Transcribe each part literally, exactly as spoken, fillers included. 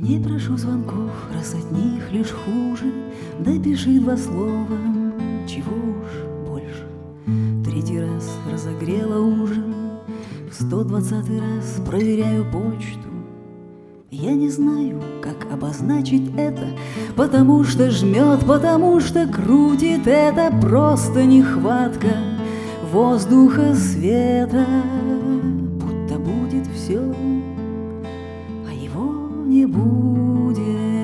Не прошу звонков, раз от них лишь хуже. Напиши два слова, чего уж больше. Третий раз разогрела ужин, в сто двадцатый раз проверяю почту. Я не знаю, как обозначить это, потому что жмет, потому что крутит. Это просто нехватка воздуха, света. Будто будет все, а его не будет.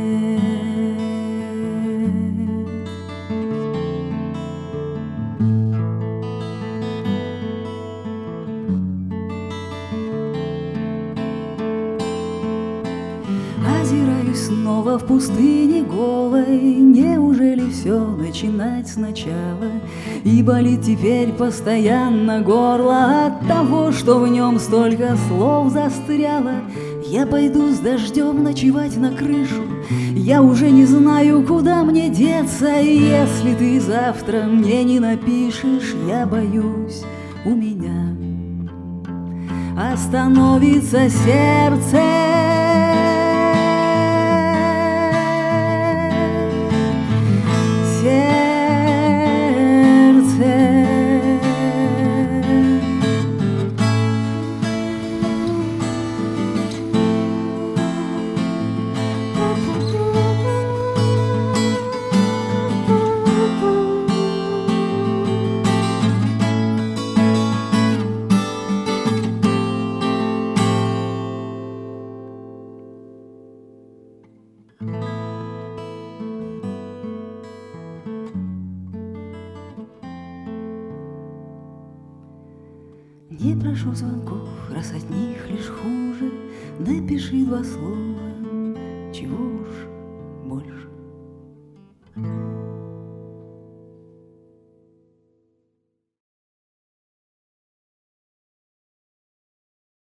Озираюсь снова в пустыне голой. Неужели все начинать сначала? И болит теперь постоянно горло от того, что в нем столько слов застряло. Я пойду с дождем ночевать на крышу. Я уже не знаю, куда мне деться. И если ты завтра мне не напишешь, я боюсь, у меня остановится сердце. Не прошу звонков, раз от них лишь хуже. Напиши два слова, чего